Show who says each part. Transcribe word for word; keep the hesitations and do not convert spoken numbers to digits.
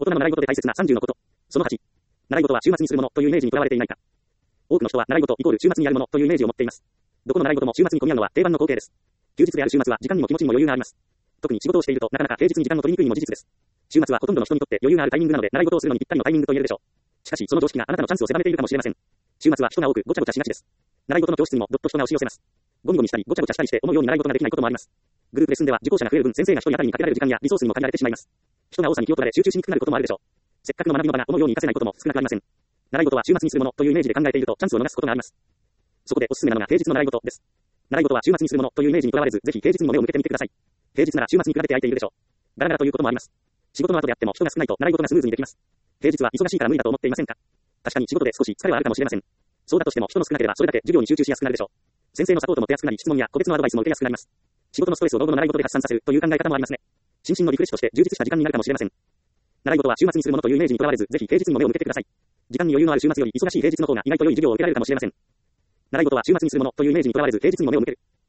Speaker 1: 大人の習い事で大切なさんじゅうのこと。そのはち。習い事は週末にするものというイメージにとらわれていないか。多くの人は習い事イコール週末にやるものというイメージを持っています。どこの習い事も週末に混み合うのは定番の光景です。休日である週末は時間にも気持ちにも余裕があります。特に仕事をしているとなかなか平日に時間を取りにくいのも事実です。週末はほとんどの人にとって余裕があるタイミングなので習い事をするのにぴったりのタイミングと言えるでしょう。しかしその常識があなたのチャンスを狭めているかもしれません。週末は人が多くごちゃごちゃしがちです。習い事の教室にもどっと人が押し寄せます。ゴミゴミしたりごちゃごちゃしたりして思うように習い事ができないこともあります。グループレッスンでは受講者が増える分先生が一人当たりにかけられる時間やリソースにも限られてしまいます。人が多さに気を取られ集中しにくくなることもあるでしょう。せっかくの学びの場が思うように活かせないことも少なくありません。習い事は週末にするものというイメージで考えているとチャンスを逃すことがあります。そこでおすすめなのが平日の習い事です。習い事は週末にするものというイメージにとらわれず、ぜひ平日にも目を向けてみてください。平日なら週末に比べて空いているでしょう。ガラガラということもあります。仕事の後であっても人が少ないと習い事がスムーズにできます。平日は忙しいから無理だと思っていませんか？確かに仕事で少し疲れはあるかもしれません。そうだとしても人の少なければそれだけ授業に集中しやすくなるでしょう。先生のサポートも手厚くなり質問や個別のアドバイスも受けやすくなります。仕事のストレスを老後の習い事で発散させるという考え方もありますね。心身のリフレッシュとして充実した時間になるかもしれません。習い事は週末にするものというイメージにとらわれず、ぜひ平日にも目を向けてください。時間に余裕のある週末より忙しい平日の方が意外と良い授業を受けられるかもしれません。習い事は週末にするものというイメージにとらわれず、平日にも目を向ける。